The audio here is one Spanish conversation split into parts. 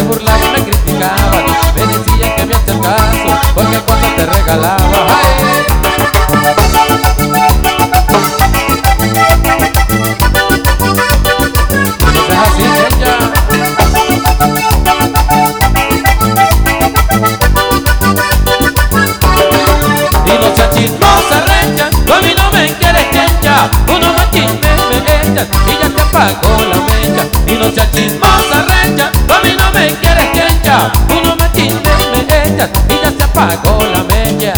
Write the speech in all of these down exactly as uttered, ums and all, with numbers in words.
burlaban, me criticaban, me decían que me hacías caso, porque cuando te regalaba, ¡ay! No seas así, ella. Y no seas chismosa, recha, tú a mí no me quieres chencha, uno más chisme me echas y ya te apagó la mecha. Y no seas chismosa, recha, tú a mí no me quieres chencha, uno más chisme me echas y ya te apagó la mecha.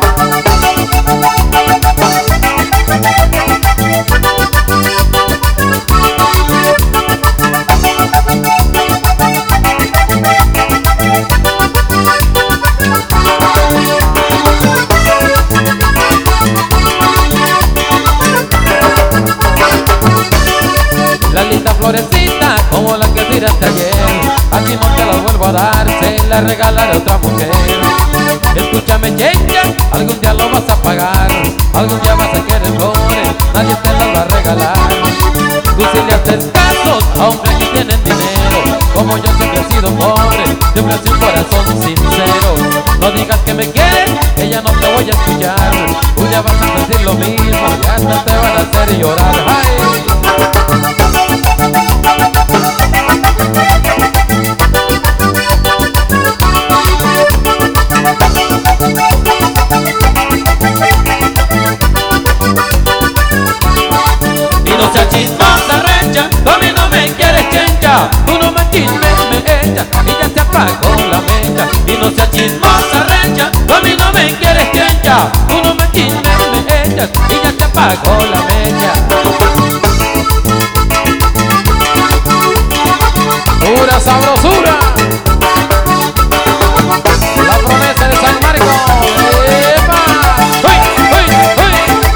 La linda florecita como la que tiraste ayer, así no te la vuelvo a dar, se la regalaré a otra mujer. Escúchame, chencha, algún día lo vas a pagar, algún día vas a querer pobre, nadie te la va a regalar. Tú si le haces caso a hombres que tienen dinero, como yo siempre he sido pobre, siempre he sido un corazón sincero. No digas que me quieres, que ya no te voy a escuchar, tú ya vas a decir lo mismo, ya no te van a hacer llorar. ¡Ay! Y no seas chismosa, recha, tú a mí no me quieres chencha, tú no me chismes, me echas y ya te apagó la mecha. Y no seas chismosa, recha, tú a mí no me quieres chencha, tú no me chismes, me echas y ya te apagó la mecha. Pura sabrosura, la promesa de San Marcos. ¡Epa! ¡Uy, uy, uy!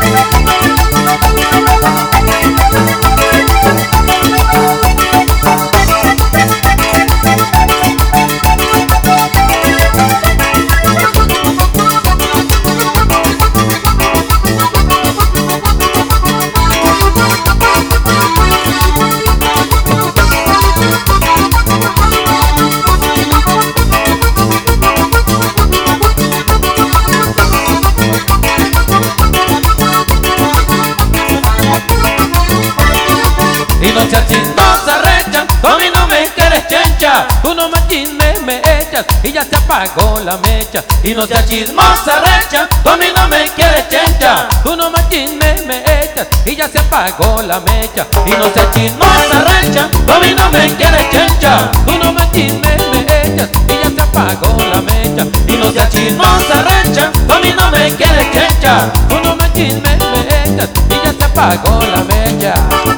Y no seas chismosa, recha, tú a mí no me quieres chencha, tú no me chismes, me echas y ya se apagó la mecha. Y no seas chismosa, recha, tú a mí no me quieres chencha, tú no me chismes, me echas y ya se apagó la mecha. Y no seas chismosa, recha, tú a mí no me quieres chencha, tú no me chismes, me echas y ya se apagó la mecha. Y no seas chismosa, recha, tú a mí no me quieres chencha, tú no me chismes, me echas y ya se apagó la mecha.